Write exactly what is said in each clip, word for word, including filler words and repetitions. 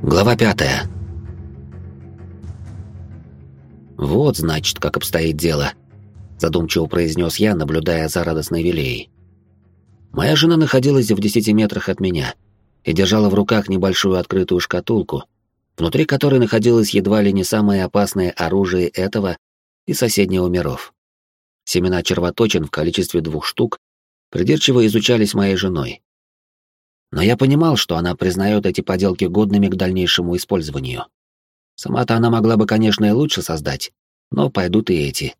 Глава пятая. «Вот, значит, как обстоит дело», — задумчиво произнес я, наблюдая за радостной Вилеей. Моя жена находилась в десяти метрах от меня и держала в руках небольшую открытую шкатулку, внутри которой находилось едва ли не самое опасное оружие этого и соседнего миров. Семена червоточин в количестве двух штук придирчиво изучались моей женой. Но я понимал, что она признает эти поделки годными к дальнейшему использованию. Сама-то она могла бы, конечно, и лучше создать, но пойдут и эти.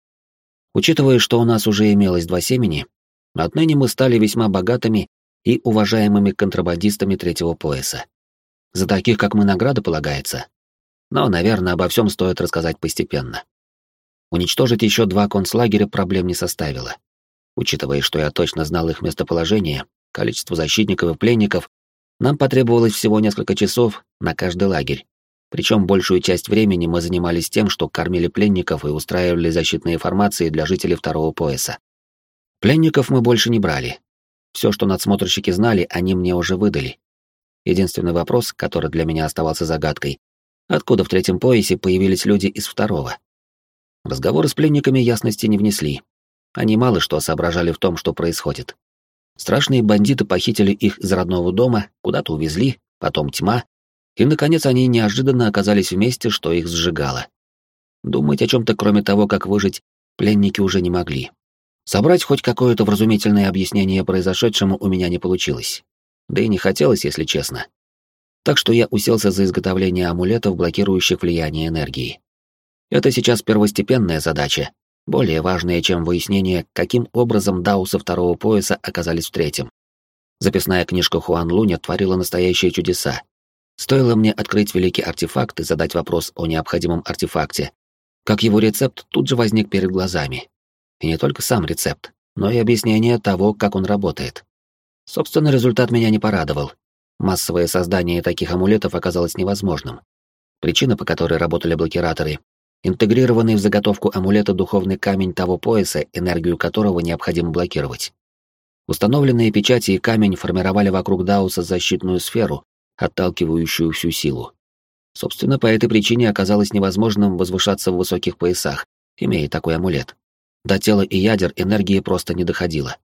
Учитывая, что у нас уже имелось два семени, отныне мы стали весьма богатыми и уважаемыми контрабандистами третьего пояса. За таких, как мы, награда полагается. Но, наверное, обо всем стоит рассказать постепенно. Уничтожить еще два концлагеря проблем не составило. Учитывая, что я точно знал их местоположение, количество защитников и пленников, нам потребовалось всего несколько часов на каждый лагерь. Причем большую часть времени мы занимались тем, что кормили пленников и устраивали защитные формации для жителей второго пояса. Пленников мы больше не брали. Все, что надсмотрщики знали, они мне уже выдали. Единственный вопрос, который для меня оставался загадкой, откуда в третьем поясе появились люди из второго. Разговоры с пленниками ясности не внесли. Они мало что соображали в том, что происходит. Страшные бандиты похитили их из родного дома, куда-то увезли, потом тьма, и, наконец, они неожиданно оказались в месте, что их сжигало. Думать о чем-то, кроме того, как выжить, пленники уже не могли. Собрать хоть какое-то вразумительное объяснение произошедшему у меня не получилось. Да и не хотелось, если честно. Так что я уселся за изготовление амулетов, блокирующих влияние энергии. Это сейчас первостепенная задача, более важная, чем выяснение, каким образом даусы второго пояса оказались в третьем. Записная книжка Хуан Луня творила настоящие чудеса. Стоило мне открыть великий артефакт и задать вопрос о необходимом артефакте, как его рецепт тут же возник перед глазами. И не только сам рецепт, но и объяснение того, как он работает. Собственно, результат меня не порадовал. Массовое создание таких амулетов оказалось невозможным. Причина, по которой работали блокираторы — интегрированный в заготовку амулета духовный камень того пояса, энергию которого необходимо блокировать. Установленные печати и камень формировали вокруг Дауса защитную сферу, отталкивающую всю силу. Собственно, по этой причине оказалось невозможным возвышаться в высоких поясах, имея такой амулет. До тела и ядер энергии просто не доходило.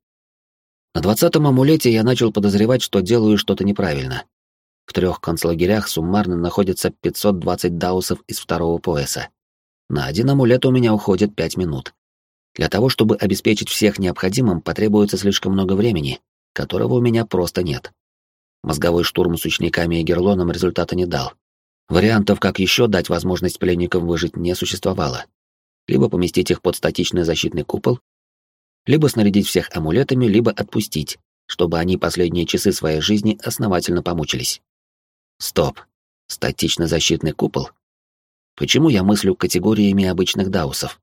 На двадцатом амулете я начал подозревать, что делаю что-то неправильно. В трех концлагерях суммарно находится пятьсот двадцать даусов из второго пояса. На один амулет у меня уходит пять минут. Для того, чтобы обеспечить всех необходимым, потребуется слишком много времени, которого у меня просто нет. Мозговой штурм с учениками и Герлоном результата не дал. Вариантов, как еще дать возможность пленникам выжить, не существовало. Либо поместить их под статичный защитный купол, либо снарядить всех амулетами, либо отпустить, чтобы они последние часы своей жизни основательно помучились. Стоп. Статичный защитный купол? Почему я мыслю категориями обычных даусов?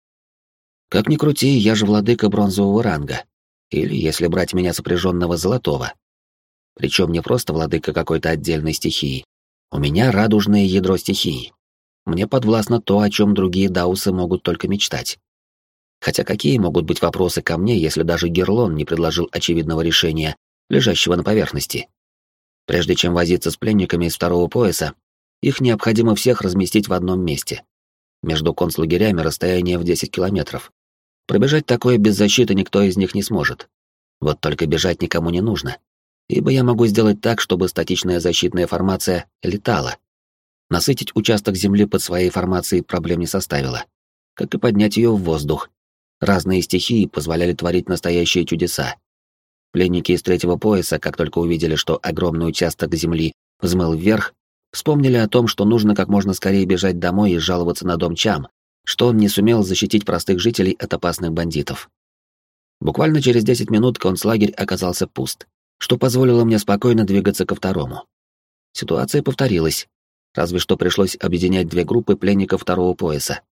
Как ни крути, я же владыка бронзового ранга. Или, если брать меня сопряженного золотого. Причем не просто владыка какой-то отдельной стихии. У меня радужное ядро стихии. Мне подвластно то, о чем другие даусы могут только мечтать. Хотя какие могут быть вопросы ко мне, если даже Герлон не предложил очевидного решения, лежащего на поверхности? Прежде чем возиться с пленниками из второго пояса, их необходимо всех разместить в одном месте. Между концлагерями расстояние в десять километров. Пробежать такое без защиты никто из них не сможет. Вот только бежать никому не нужно. Ибо я могу сделать так, чтобы статичная защитная формация летала. Насытить участок земли под своей формацией проблем не составило. Как и поднять ее в воздух. Разные стихии позволяли творить настоящие чудеса. Пленники из третьего пояса, как только увидели, что огромный участок земли взмыл вверх, вспомнили о том, что нужно как можно скорее бежать домой и жаловаться на дом Чам, что он не сумел защитить простых жителей от опасных бандитов. Буквально через десять минут концлагерь оказался пуст, что позволило мне спокойно двигаться ко второму. Ситуация повторилась, разве что пришлось объединять две группы пленников второго пояса.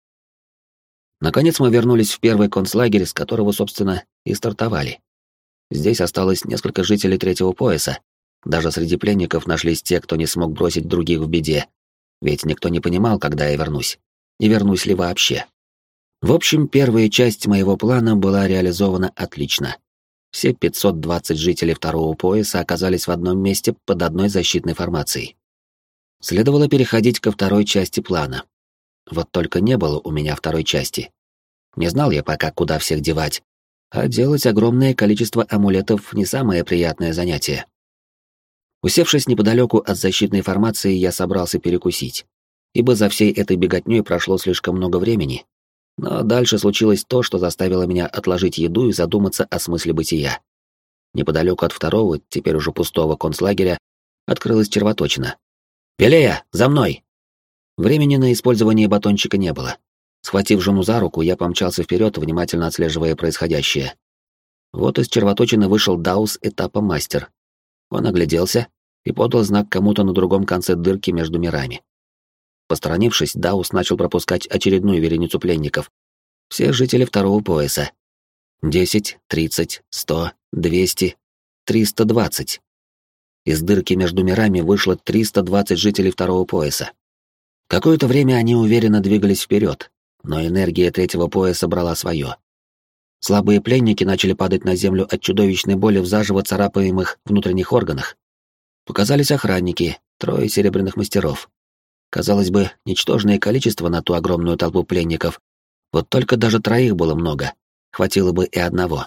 Наконец мы вернулись в первый концлагерь, с которого, собственно, и стартовали. Здесь осталось несколько жителей третьего пояса. Даже среди пленников нашлись те, кто не смог бросить других в беде, ведь никто не понимал, когда я вернусь, и вернусь ли вообще. В общем, первая часть моего плана была реализована отлично. Все пятьсот двадцать жителей второго пояса оказались в одном месте под одной защитной формацией. Следовало переходить ко второй части плана. Вот только не было у меня второй части. Не знал я пока, куда всех девать, а делать огромное количество амулетов не самое приятное занятие. Усевшись неподалеку от защитной формации, я собрался перекусить, ибо за всей этой беготней прошло слишком много времени, но дальше случилось то, что заставило меня отложить еду и задуматься о смысле бытия. Неподалеку от второго, теперь уже пустого концлагеря, открылась червоточина. «Пелея, за мной!» Времени на использование батончика не было. Схватив жену за руку, я помчался вперед, внимательно отслеживая происходящее. Вот из червоточины вышел Даус этапа мастер. Он огляделся и подал знак кому-то на другом конце дырки между мирами. Посторонившись, Даус начал пропускать очередную вереницу пленников. Все жители второго пояса. Десять, тридцать, сто, двести, триста двадцать. Из дырки между мирами вышло триста двадцать жителей второго пояса. Какое-то время они уверенно двигались вперед, но энергия третьего пояса брала свое. Слабые пленники начали падать на землю от чудовищной боли в заживо царапаемых внутренних органах. Показались охранники, трое серебряных мастеров. Казалось бы, ничтожное количество на ту огромную толпу пленников. Вот только даже троих было много, хватило бы и одного.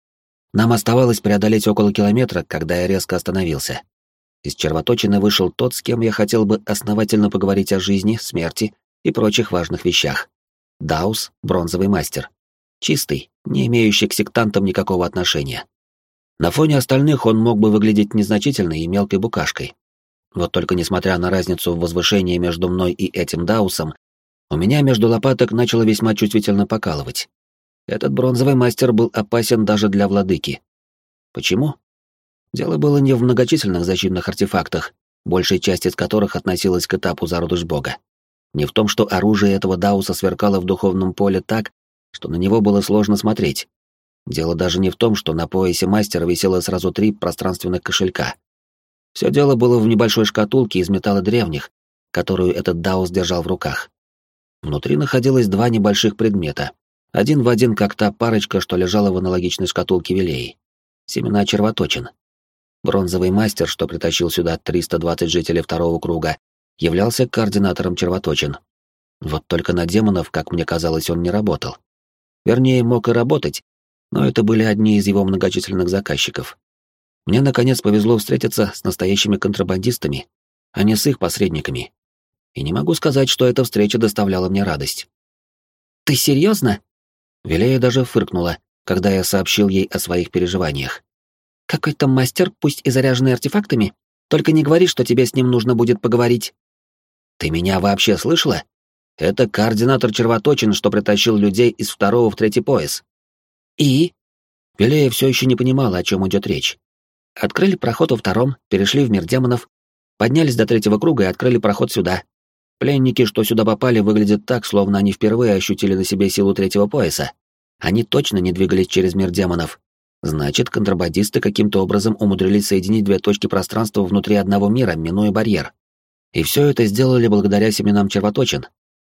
Нам оставалось преодолеть около километра, когда я резко остановился. Из червоточины вышел тот, с кем я хотел бы основательно поговорить о жизни, смерти и прочих важных вещах. Даус — бронзовый мастер. Чистый, не имеющий к сектантам никакого отношения. На фоне остальных он мог бы выглядеть незначительной и мелкой букашкой. Вот только несмотря на разницу в возвышении между мной и этим Даусом, у меня между лопаток начало весьма чувствительно покалывать. Этот бронзовый мастер был опасен даже для владыки. Почему? Дело было не в многочисленных защитных артефактах, большая часть из которых относилась к этапу зародыш бога. Не в том, что оружие этого Дауса сверкало в духовном поле так, что на него было сложно смотреть. Дело даже не в том, что на поясе мастера висело сразу три пространственных кошелька. Все дело было в небольшой шкатулке из металла древних, которую этот Даус держал в руках. Внутри находилось два небольших предмета. Один в один, как та парочка, что лежала в аналогичной шкатулке Вилеи. Семена червоточин. Бронзовый мастер, что притащил сюда триста двадцать жителей второго круга, являлся координатором червоточин. Вот только на демонов, как мне казалось, он не работал. Вернее, мог и работать, но это были одни из его многочисленных заказчиков. Мне, наконец, повезло встретиться с настоящими контрабандистами, а не с их посредниками. И не могу сказать, что эта встреча доставляла мне радость. «Ты серьезно?» Вилея даже фыркнула, когда я сообщил ей о своих переживаниях. «Какой-то мастер, пусть и заряженный артефактами? Только не говори, что тебе с ним нужно будет поговорить». «Ты меня вообще слышала? Это координатор червоточин, что притащил людей из второго в третий пояс». «И?» Вилея все еще не понимала, о чем идет речь. Открыли проход во втором, перешли в мир демонов, поднялись до третьего круга и открыли проход сюда. Пленники, что сюда попали, выглядят так, словно они впервые ощутили на себе силу третьего пояса. Они точно не двигались через мир демонов. Значит, контрабандисты каким-то образом умудрились соединить две точки пространства внутри одного мира, минуя барьер. И все это сделали благодаря семенам червоточин.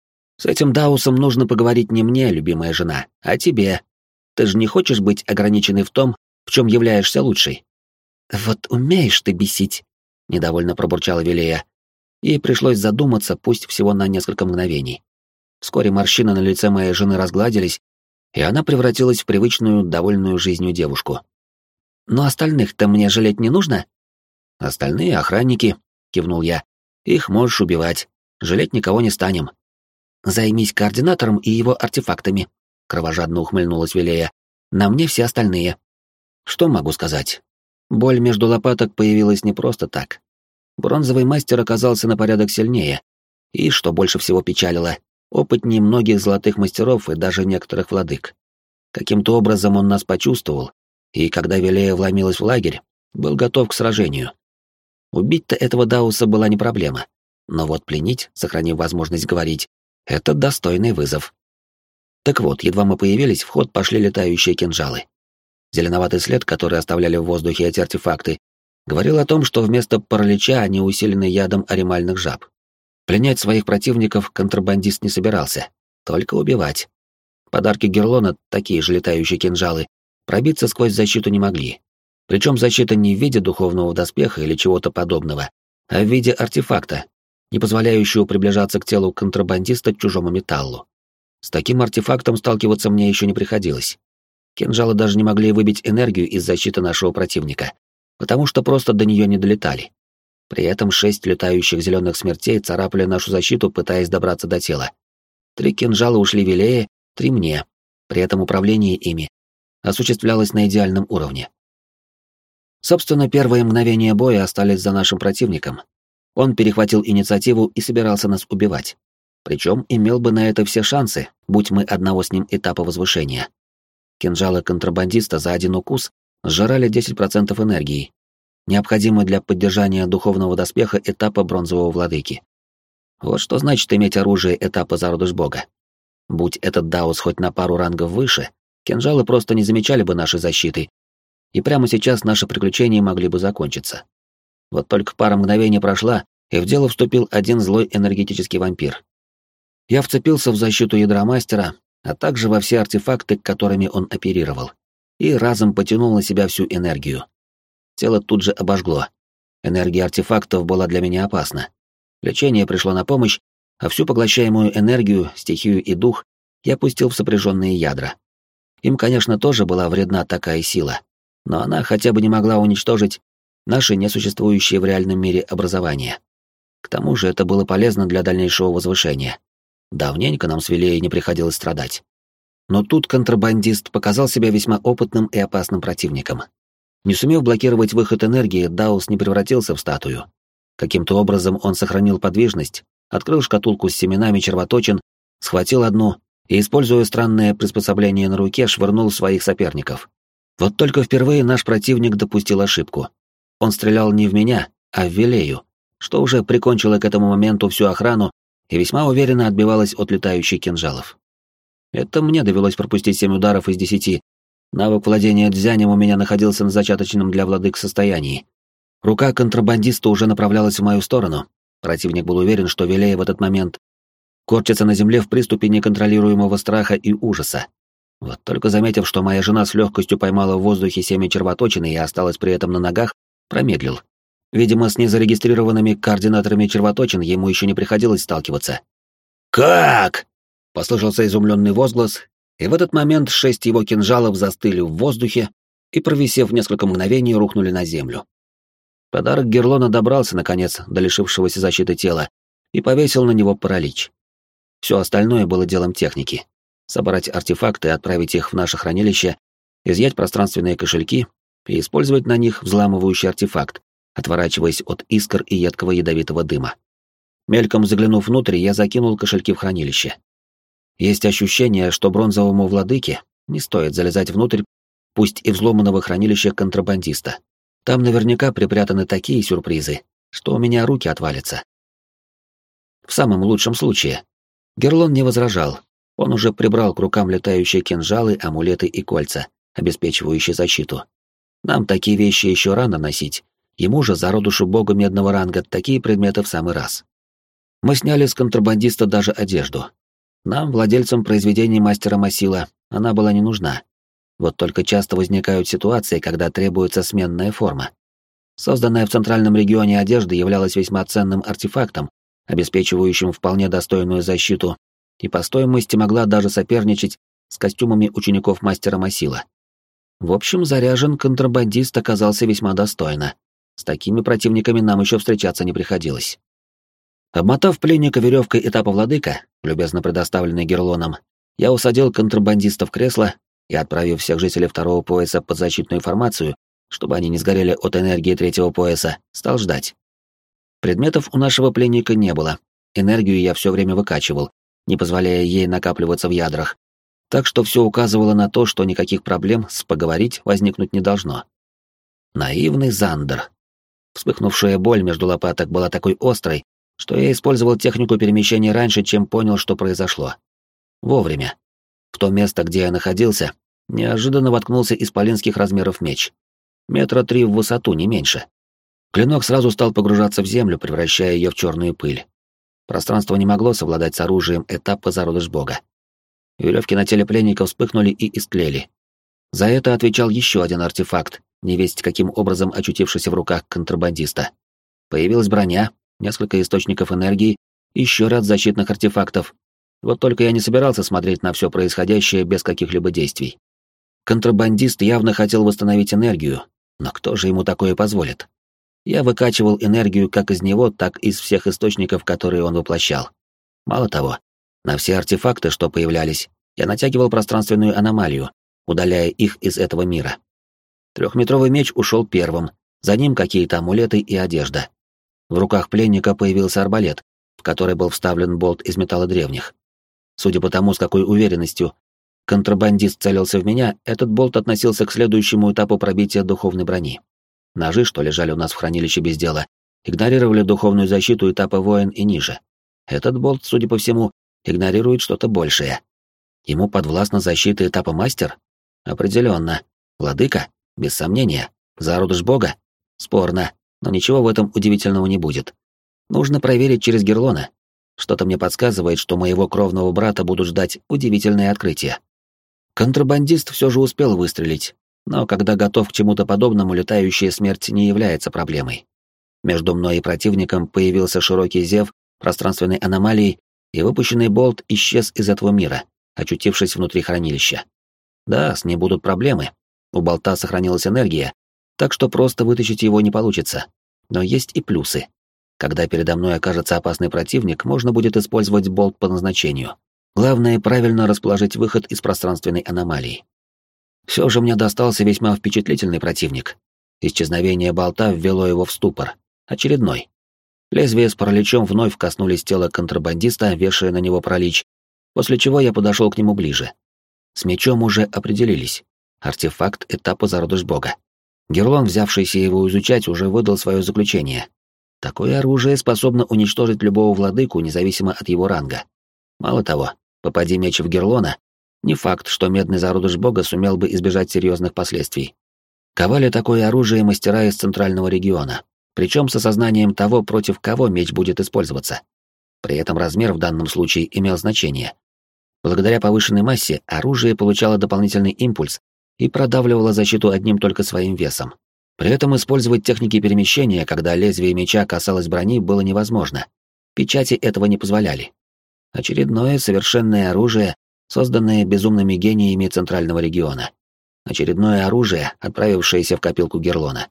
С этим Даусом нужно поговорить не мне, любимая жена, а тебе. Ты же не хочешь быть ограниченной в том, в чем являешься лучшей. Вот умеешь ты бесить, недовольно пробурчала Вилея. Ей пришлось задуматься, пусть всего на несколько мгновений. Вскоре морщины на лице моей жены разгладились, и она превратилась в привычную, довольную жизнью девушку. «Но остальных-то мне жалеть не нужно?» «Остальные охранники», — кивнул я. «Их можешь убивать. Жалеть никого не станем». «Займись координатором и его артефактами», — кровожадно ухмыльнулась Вилея. «На мне все остальные». Что могу сказать? Боль между лопаток появилась не просто так. Бронзовый мастер оказался на порядок сильнее, и, что больше всего печалило, опытнее многих золотых мастеров и даже некоторых владык. Каким-то образом он нас почувствовал, и когда Вилея вломилась в лагерь, был готов к сражению. Убить-то этого Дауса была не проблема, но вот пленить, сохранив возможность говорить, это достойный вызов. Так вот, едва мы появились, в ход пошли летающие кинжалы. Зеленоватый след, который оставляли в воздухе эти артефакты, говорил о том, что вместо паралича они усилены ядом аримальных жаб. Пленять своих противников контрабандист не собирался, только убивать. Подарки Герлона, такие же летающие кинжалы, пробиться сквозь защиту не могли. Причем защита не в виде духовного доспеха или чего-то подобного, а в виде артефакта. не позволяющую приближаться к телу контрабандиста к чужому металлу. С таким артефактом сталкиваться мне еще не приходилось. Кинжалы даже не могли выбить энергию из защиты нашего противника, потому что просто до нее не долетали. При этом шесть летающих зеленых смертей царапали нашу защиту, пытаясь добраться до тела. Три кинжала ушли Вилее, три мне. При этом управление ими осуществлялось на идеальном уровне. Собственно, первые мгновения боя остались за нашим противником. Он перехватил инициативу и собирался нас убивать. Причем имел бы на это все шансы, будь мы одного с ним этапа возвышения. Кинжалы контрабандиста за один укус сжирали десять процентов энергии, необходимой для поддержания духовного доспеха этапа бронзового владыки. Вот что значит иметь оружие этапа зародыш бога. Будь этот даос хоть на пару рангов выше, кинжалы просто не замечали бы нашей защиты, и прямо сейчас наши приключения могли бы закончиться. Вот только пара мгновений прошла, и в дело вступил один злой энергетический вампир. Я вцепился в защиту ядра мастера, а также во все артефакты, которыми он оперировал, и разом потянул на себя всю энергию. Тело тут же обожгло. Энергия артефактов была для меня опасна. Лечение пришло на помощь, а всю поглощаемую энергию, стихию и дух я пустил в сопряженные ядра. Им, конечно, тоже была вредна такая сила, но она хотя бы не могла уничтожить наши несуществующие в реальном мире образования. К тому же это было полезно для дальнейшего возвышения. Давненько нам с Вилеей не приходилось страдать. Но тут контрабандист показал себя весьма опытным и опасным противником. Не сумев блокировать выход энергии, даос не превратился в статую. Каким-то образом он сохранил подвижность, открыл шкатулку с семенами червоточин, схватил одну и, используя странное приспособление на руке, швырнул своих соперников. Вот только впервые наш противник допустил ошибку. Он стрелял не в меня, а в Вилею, что уже прикончило к этому моменту всю охрану и весьма уверенно отбивалась от летающих кинжалов. Это мне довелось пропустить семь ударов из десяти. Навык владения дзянем у меня находился на зачаточном для владык состоянии. Рука контрабандиста уже направлялась в мою сторону. Противник был уверен, что Вилея в этот момент корчится на земле в приступе неконтролируемого страха и ужаса. Вот только заметив, что моя жена с легкостью поймала в воздухе семя червоточины и осталась при этом на ногах, промедлил. Видимо, с незарегистрированными координаторами червоточин ему еще не приходилось сталкиваться. «Как?» — послышался изумленный возглас, и в этот момент шесть его кинжалов застыли в воздухе и, провисев несколько мгновений, рухнули на землю. Подарок Герлона добрался, наконец, до лишившегося защиты тела и повесил на него паралич. Все остальное было делом техники. Собрать артефакты, отправить их в наше хранилище, изъять пространственные кошельки и использовать на них взламывающий артефакт, отворачиваясь от искр и едкого ядовитого дыма. Мельком заглянув внутрь, я закинул кошельки в хранилище. Есть ощущение, что бронзовому владыке не стоит залезать внутрь, пусть и взломанного хранилища контрабандиста. Там наверняка припрятаны такие сюрпризы, что у меня руки отвалятся. В самом лучшем случае. Герлон не возражал. Он уже прибрал к рукам летающие кинжалы, амулеты и кольца, обеспечивающие защиту. Нам такие вещи еще рано носить. Ему же, зародышу бога медного ранга, такие предметы в самый раз. Мы сняли с контрабандиста даже одежду. Нам, владельцам произведений мастера Масила, она была не нужна. Вот только часто возникают ситуации, когда требуется сменная форма. Созданная в центральном регионе одежда являлась весьма ценным артефактом, обеспечивающим вполне достойную защиту, и по стоимости могла даже соперничать с костюмами учеников мастера Масила. В общем, заряжен контрабандист оказался весьма достойно. С такими противниками нам еще встречаться не приходилось. Обмотав пленника веревкой этапа владыка, любезно предоставленной Герлоном, я усадил контрабандиста в кресло и, отправив всех жителей второго пояса под защитную формацию, чтобы они не сгорели от энергии третьего пояса, стал ждать. Предметов у нашего пленника не было, энергию я все время выкачивал, не позволяя ей накапливаться в ядрах, так что все указывало на то, что никаких проблем с поговорить возникнуть не должно. Наивный Зандер. Вспыхнувшая боль между лопаток была такой острой, что я использовал технику перемещения раньше, чем понял, что произошло. Вовремя. В то место, где я находился, неожиданно воткнулся исполинских размеров меч. Метра три в высоту, не меньше. Клинок сразу стал погружаться в землю, превращая ее в черную пыль. Пространство не могло совладать с оружием этапа зародыш бога. Веревки на теле пленника вспыхнули и истлели. За это отвечал еще один артефакт, невесть каким образом очутившийся в руках контрабандиста. Появилась броня, несколько источников энергии и еще ряд защитных артефактов. Вот только я не собирался смотреть на все происходящее без каких-либо действий. Контрабандист явно хотел восстановить энергию, но кто же ему такое позволит? Я выкачивал энергию как из него, так и из всех источников, которые он воплощал. Мало того, на все артефакты, что появлялись, я натягивал пространственную аномалию, удаляя их из этого мира. Трехметровый меч ушел первым, за ним какие-то амулеты и одежда. В руках пленника появился арбалет, в который был вставлен болт из металла древних. Судя по тому, с какой уверенностью контрабандист целился в меня, этот болт относился к следующему этапу пробития духовной брони. Ножи, что лежали у нас в хранилище без дела, игнорировали духовную защиту этапа воин и ниже. Этот болт, судя по всему, игнорирует что-то большее. Ему подвластна защита этапа мастер? Определенно. Владыка? Без сомнения. Зародыш бога? Спорно, но ничего в этом удивительного не будет. Нужно проверить через Герлона. Что-то мне подсказывает, что моего кровного брата будут ждать удивительные открытия. Контрабандист все же успел выстрелить, но когда готов к чему-то подобному, летающая смерть не является проблемой. Между мной и противником появился широкий зев пространственной аномалии, и выпущенный болт исчез из этого мира, очутившись внутри хранилища. Да, с ним будут проблемы. У болта сохранилась энергия, так что просто вытащить его не получится. Но есть и плюсы. Когда передо мной окажется опасный противник, можно будет использовать болт по назначению. Главное — правильно расположить выход из пространственной аномалии. Все же мне достался весьма впечатлительный противник. Исчезновение болта ввело его в ступор. Очередной. Лезвия с параличом вновь коснулись тела контрабандиста, вешая на него паралич, после чего я подошел к нему ближе. С мечом уже определились. Артефакт этапа зародыш бога. Герлон, взявшийся его изучать, уже выдал свое заключение. Такое оружие способно уничтожить любого владыку, независимо от его ранга. Мало того, попади меч в Герлона, не факт, что медный зародыш бога сумел бы избежать серьезных последствий. Ковали такое оружие мастера из центрального региона, причем с осознанием того, против кого меч будет использоваться. При этом размер в данном случае имел значение. Благодаря повышенной массе оружие получало дополнительный импульс и продавливало защиту одним только своим весом. При этом использовать техники перемещения, когда лезвие меча касалось брони, было невозможно. Печати этого не позволяли. Очередное совершенное оружие, созданное безумными гениями центрального региона. Очередное оружие, отправившееся в копилку Герлона.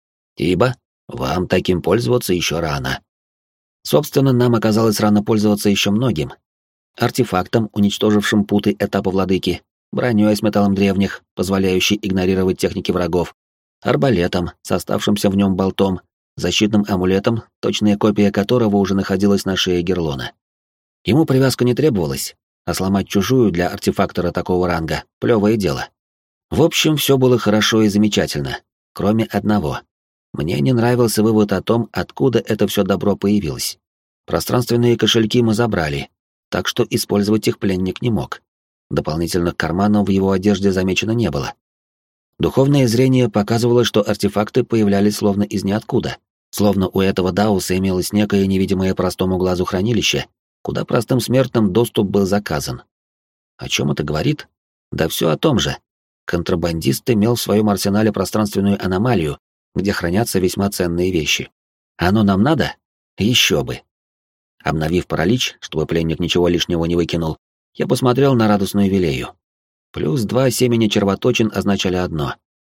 Ибо вам таким пользоваться еще рано. Собственно, нам оказалось рано пользоваться еще многим. Артефактом, уничтожившим путы этапа владыки, броней с металлом древних, позволяющей игнорировать техники врагов, арбалетом с оставшимся в нем болтом, защитным амулетом, точная копия которого уже находилась на шее Герлона. Ему привязка не требовалась, а сломать чужую для артефактора такого ранга — плевое дело. В общем, все было хорошо и замечательно, кроме одного. Мне не нравился вывод о том, откуда это все добро появилось. Пространственные кошельки мы забрали, так что использовать их пленник не мог. Дополнительных карманов в его одежде замечено не было. Духовное зрение показывало, что артефакты появлялись словно из ниоткуда, словно у этого Дауса имелось некое невидимое простому глазу хранилище, куда простым смертным доступ был заказан. О чем это говорит? Да все о том же. Контрабандист имел в своем арсенале пространственную аномалию, где хранятся весьма ценные вещи. Оно нам надо? Еще бы. Обновив паралич, чтобы пленник ничего лишнего не выкинул, я посмотрел на радостную Вилею. Плюс два семени червоточин означали одно.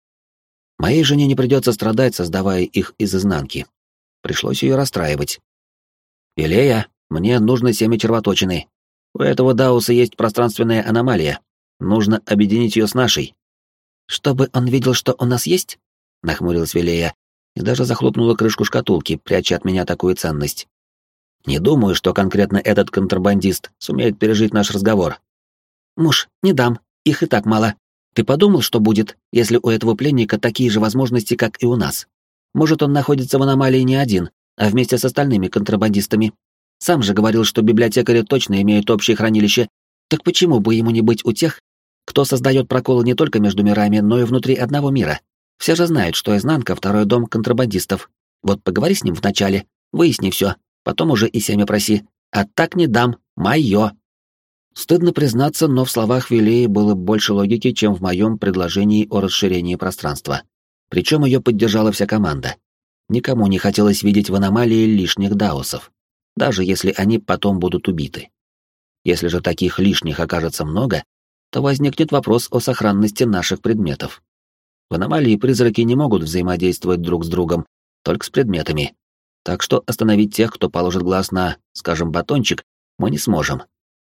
Моей жене не придется страдать, создавая их из изнанки. Пришлось ее расстраивать. «Вилея, мне нужно семя червоточины. У этого Дауса есть пространственная аномалия. Нужно объединить ее с нашей». «Чтобы он видел, что у нас есть?» — нахмурилась Вилея и даже захлопнула крышку шкатулки, пряча от меня такую ценность. «Не думаю, что конкретно этот контрабандист сумеет пережить наш разговор». «Муж, не дам. Их и так мало. Ты подумал, что будет, если у этого пленника такие же возможности, как и у нас? Может, он находится в аномалии не один, а вместе с остальными контрабандистами? Сам же говорил, что библиотекари точно имеют общее хранилище. Так почему бы ему не быть у тех, кто создает проколы не только между мирами, но и внутри одного мира? Все же знают, что изнанка — второй дом контрабандистов. Вот поговори с ним вначале, выясни все, потом уже и семя проси. А так не дам, моё». Стыдно признаться, но в словах Вилеи было больше логики, чем в моем предложении о расширении пространства. Причем ее поддержала вся команда. Никому не хотелось видеть в аномалии лишних даосов, даже если они потом будут убиты. Если же таких лишних окажется много, то возникнет вопрос о сохранности наших предметов. В аномалии призраки не могут взаимодействовать друг с другом, только с предметами. Так что остановить тех, кто положит глаз на, скажем, батончик, мы не сможем.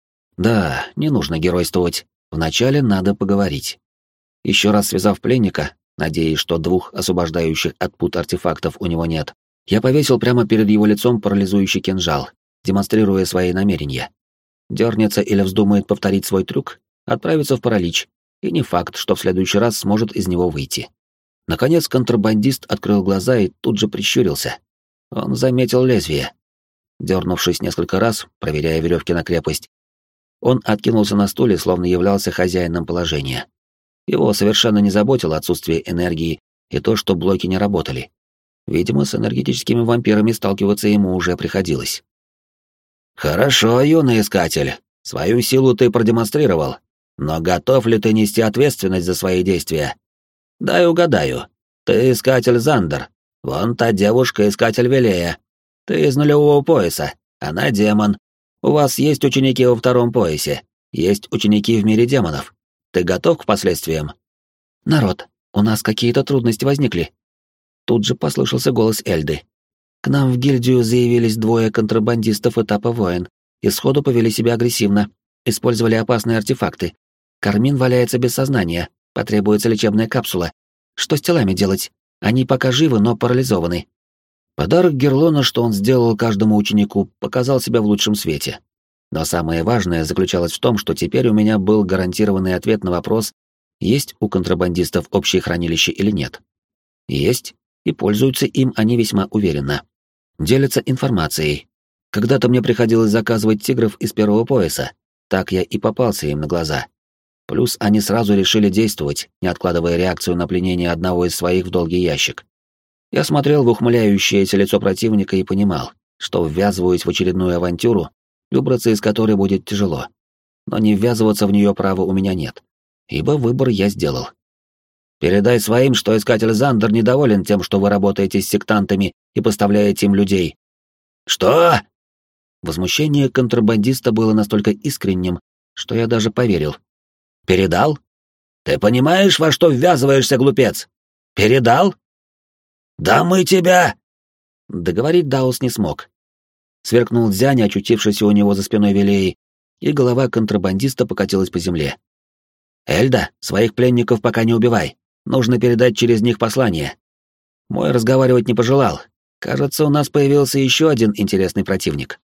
Да, не нужно геройствовать. Вначале надо поговорить. Еще раз связав пленника, надеясь, что двух освобождающих от пут артефактов у него нет, я повесил прямо перед его лицом парализующий кинжал, демонстрируя свои намерения. Дернется или вздумает повторить свой трюк, отправится в паралич, и не факт, что в следующий раз сможет из него выйти. Наконец контрабандист открыл глаза и тут же прищурился. Он заметил лезвие. Дернувшись несколько раз, проверяя веревки на крепость, он откинулся на стуле, словно являлся хозяином положения. Его совершенно не заботило отсутствие энергии и то, что блоки не работали. Видимо, с энергетическими вампирами сталкиваться ему уже приходилось. «Хорошо, юный искатель, свою силу ты продемонстрировал, но готов ли ты нести ответственность за свои действия? Дай угадаю, ты искатель Зандер, вон та девушка искатель Велея. Ты из нулевого пояса, она демон. У вас есть ученики во втором поясе, есть ученики в мире демонов. Ты готов к последствиям?» «Народ, у нас какие-то трудности возникли». Тут же послышался голос Эльды. «К нам в гильдию заявились двое контрабандистов этапа воин и сходу повели себя агрессивно, использовали опасные артефакты. Кармин валяется без сознания, потребуется лечебная капсула. Что с телами делать? Они пока живы, но парализованы». Подарок Герлона, что он сделал каждому ученику, показал себя в лучшем свете. Но самое важное заключалось в том, что теперь у меня был гарантированный ответ на вопрос, есть у контрабандистов общее хранилище или нет. Есть, и пользуются им они весьма уверенно. Делятся информацией. Когда-то мне приходилось заказывать тигров из первого пояса, так я и попался им на глаза. Плюс они сразу решили действовать, не откладывая реакцию на пленение одного из своих в долгий ящик. Я смотрел в ухмыляющееся лицо противника и понимал, что ввязываюсь в очередную авантюру, выбраться из которой будет тяжело. Но не ввязываться в нее права у меня нет, ибо выбор я сделал. «Передай своим, что искатель Зандер недоволен тем, что вы работаете с сектантами и поставляете им людей». «Что?» Возмущение контрабандиста было настолько искренним, что я даже поверил. «Передал? Ты понимаешь, во что ввязываешься, глупец? Передал? Да мы тебя...» Договорить Даус не смог. Сверкнул Дзянь, очутившийся у него за спиной Велеи, и голова контрабандиста покатилась по земле. «Эльда, своих пленников пока не убивай. Нужно передать через них послание». Мой разговаривать не пожелал. Кажется, у нас появился еще один интересный противник.